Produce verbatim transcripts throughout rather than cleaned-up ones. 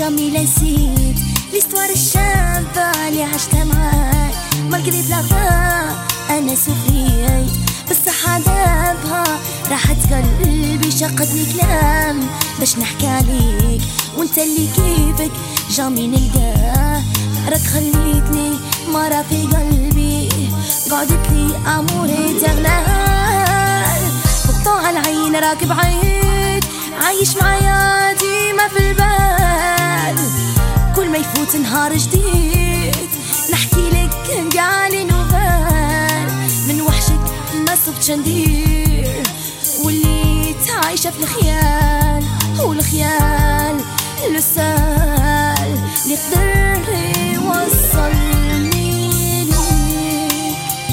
جامي نسيت ليستوار الشابة اللي عشتها معاك. ما لقيت لغا انا سفريت بصح عذابها راحت قلبي شقتني كلام باش نحكي ليك وانت اللي كيفك جامي نلقاه. راك خليتني مرة في قلبي قعدت لي اموري تغلال. بقطع العين راك بعيد عايش معايا ديما في البال. كل ما يفوت نهار جديد نحكي لك قالي نوبال. من وحشك ما صبت ندير وليت عايشة في الخيال. والخيال لسال اللي قدر يوصلني ليك.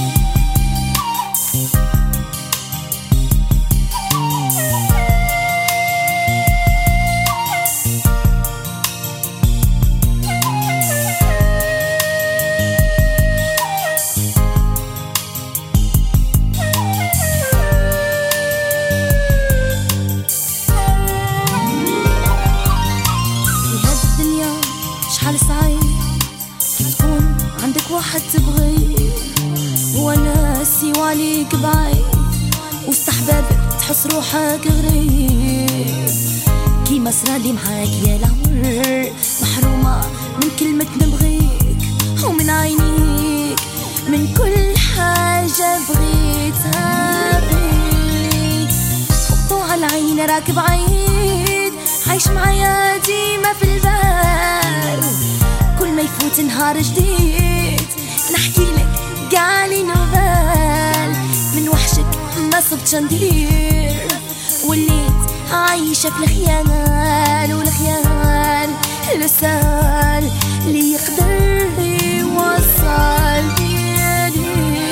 شحال صعيب تكون عندك واحد تبغيه وانا سواليك بعيد وسط احبابك تحس روحك غريب. كيما صرالي معاك يا العمر محرومة من كلمة نبغيك ومن عينيك من كل حاجة بغيتها فيك. وقطوع العين راك بعيد عايش معايا ديما في البال. كل ما يفوت نهار جديد نحكي لك قالي نوبال. من وحشك ما صبت ندير وليت عايشة في الخيال. والخيال لسال اللي يقدر يوصل ليك.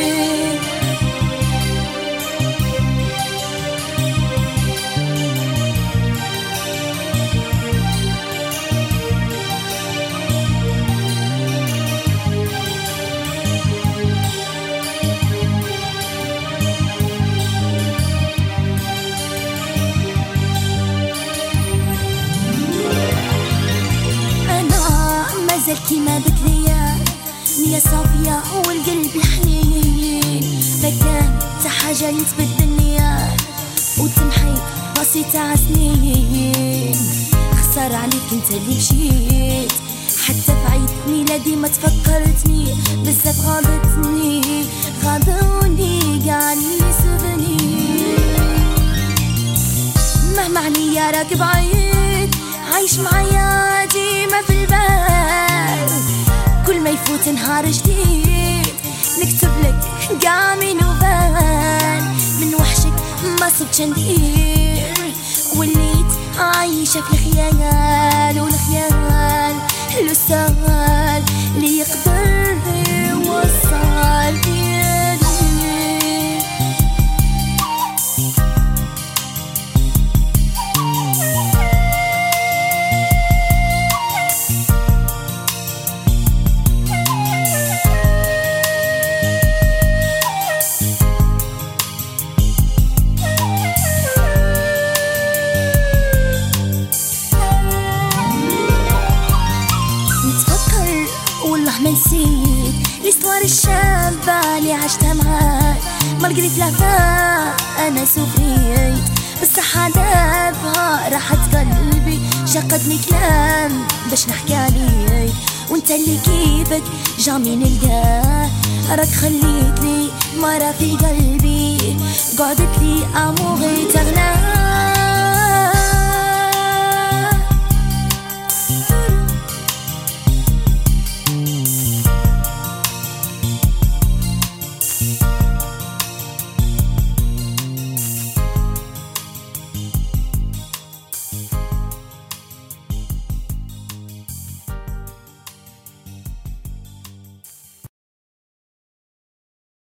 مازال كيما بكرية نية صافية والقلب الحنين. ما كان تا حاجة اللي تبدلني وتمحي راسي تاع سنين. خسارة عليك انت اللي مشيت حتى في عيد ميلادي ما تفكرتني بزاف. غاضتني غاضوني قاع اللي سبني. مهما عليا راك بعيد عايش معايا ديما في البال. كل ما يفوت نهار جديد نكتب لك قامي نوبال. من وحشك ما صبت ندير وليت عايشة في الخيال. والخيال لسال اللي يقدر يوصل ليك. والله ما نسيت ليستوار الشابة اللي عشتها معاك. ما لقيت لها انا سفريت بصح عذابها راحت قلبي شقتني كلام باش نحكي ليك وانت اللي كيفك جامي نلقاه. راك خليتلي مرة في قلبي قعدت لي اموري تغلى.